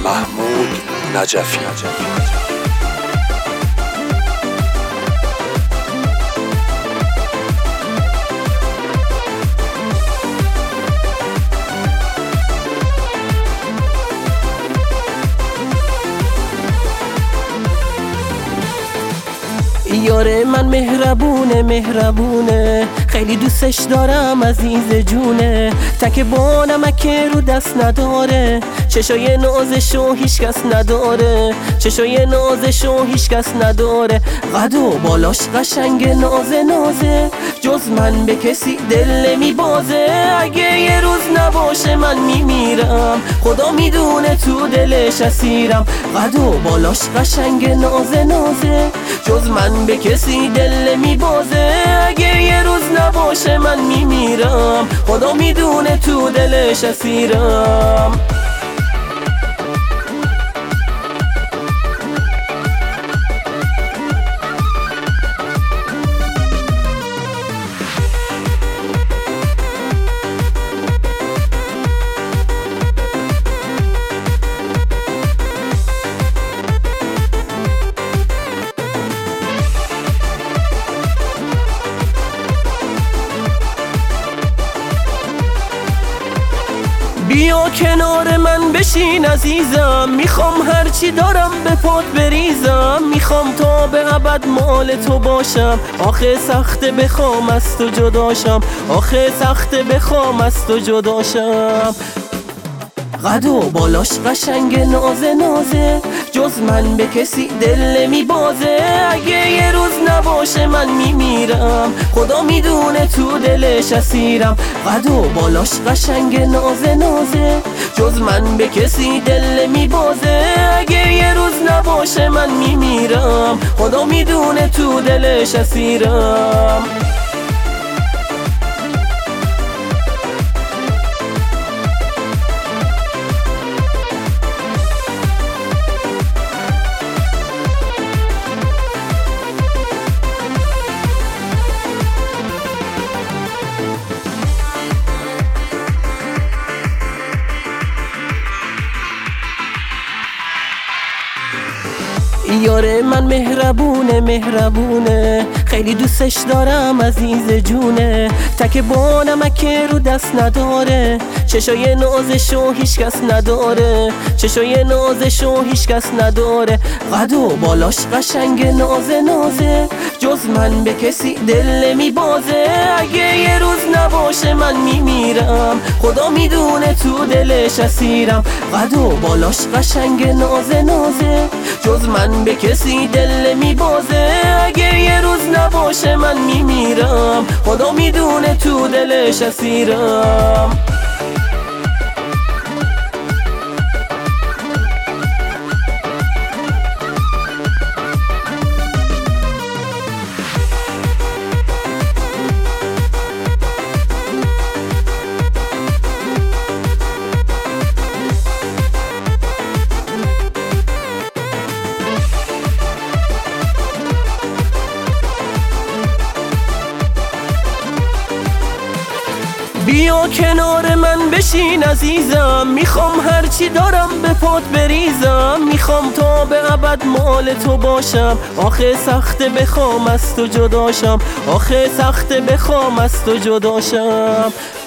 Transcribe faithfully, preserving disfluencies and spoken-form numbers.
محمود نجفی. یاره من مهربونه مهربونه، خیلی دوستش دارم عزیز جونه. تک با نمک رو دست نداره، چشای نازشو هیچ کس نداره، چشای نازشو هیچ کس نداره. قد و بالاش قشنگ نازه نازه، جز من به کسی دل نمیبازه. اگه یه روز نباشه من میمیرم، خدا میدونه تو دلش اسیرم. قد و بالاش قشنگ نازه نازه، جز من به کسی دل نمیبازه. اگه یه روز نباشه من میمیرم، خدا میدونه تو دلش اسیرم. بیا کنار من بشین عزیزم، میخوام هرچی دارم به پات بریزم. میخوام تا به ابد مال تو باشم، آخه سخته بخوام از تو جداشم، آخه سخته بخوام از تو جداشم. قد و بالاش قشنگ نازه نازه، جز من به کسی دل نمیبازه. اگه یه روز نباشه من میمیرم، خدا میدونه تو دلش اسیرم. قد و بالاش قشنگ نازه نازه، جز من به کسی دل نمیبازه. اگه یه روز نباشه من میمیرم، خدا میدونه تو دلش اسیرم. یاره من مهربونه مهربونه، خیلی دوستش دارم عزیز جونه. تک با نمک رو دست نداره، چشای نازشو هیچ کس نداره، چشای نازشو هیچ کس نداره. قد و بالاش قشنگ نازه نازه، جز من به کسی دل نمیبازه. اگه یه روز نباشه من میمیرم، خدا میدونه تو دلش اسیرم. قد و بالاش قشنگ نازه نازه، جز من به کسی دل نمیبازه. اگه یه روز نباشه من میمیرم، خدا میدونه تو دلش اسیرم. بیا کنار من بشین عزیزم، میخوام هرچی دارم به پات بریزم. میخوام تا به ابد مال تو باشم، آخه سخته بخوام از تو جداشم، آخه سخته بخوام از تو جداشم.